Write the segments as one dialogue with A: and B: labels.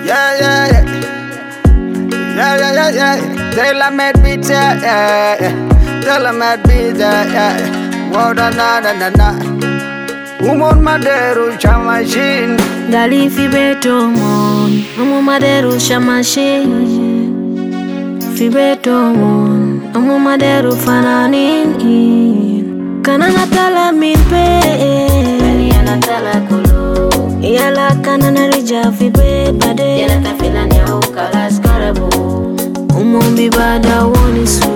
A: Yeah, yeah, yeah. Yeah, yeah, yeah, yeah. Tell a mad beat, yeah, yeah, yeah. Tell a mad beat, yeah, yeah. Water, na, na, na, na. Umon maderu cha machine.
B: Gali fibeto mon, amu maderu cha machine. Fibeto mon, amu maderu fananin. Kana natala minpe, bani anatala kulu. Yala kana narija fibet bade, yala tafila ni au kalas karabu. Umombi bada wonisu,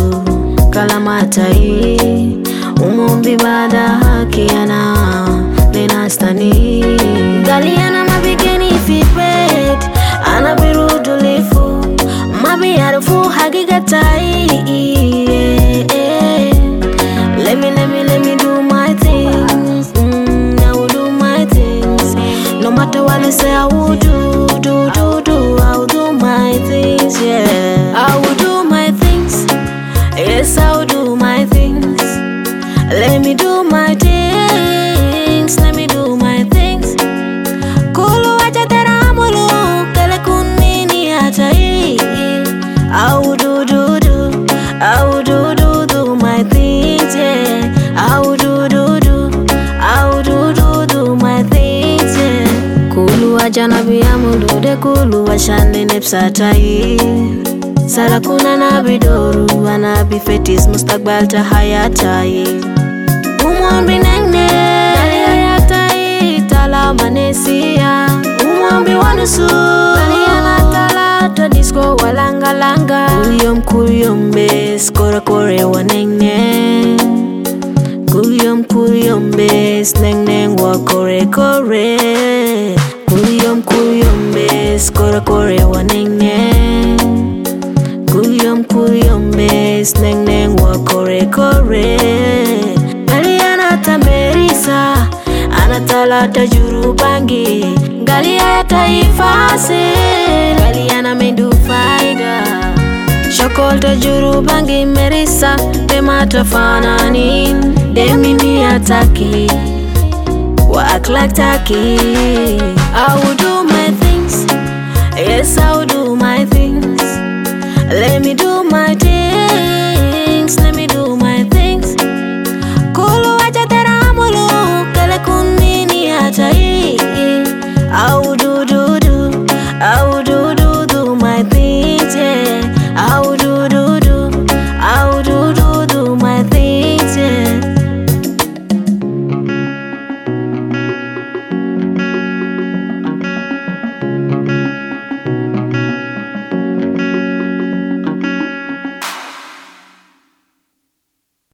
B: kalamatai. Umombi bada hakiana, lenastani. Galiana mabigeni fibet, anabirudulifu. Mabi arufu hagigatai. Let me do my things. I will do my things. No matter what they say, I will do. I will do my things, yeah. I will do my things. Yes, I will do my things. Let me do my things. Let me do my things. Kulu aja teramulu, kele kunini atai. I will do. I will do my things, yeah. I will do. I will do my things, yeah. Kulu aja nabi amulu de kulu ashane nepsatai. Sarakuna nabi doru anabi fetis mustakbal tahayatai. Umombi nengne hayatai tala manesia. Umombi wanusu anatala to disco walanga. Kuyom bes kore wanenge. Kuyom bes neng wa kore. Kuyom bes kore wanenge. Kuyom bes neng wa kore. Galiana tamerisa anatala tajuru bangi. Galia taifase Galiana mendu faida. Shokol tajuru bangi merisa demata fananin. Demini ataki wa aklak taki. I will do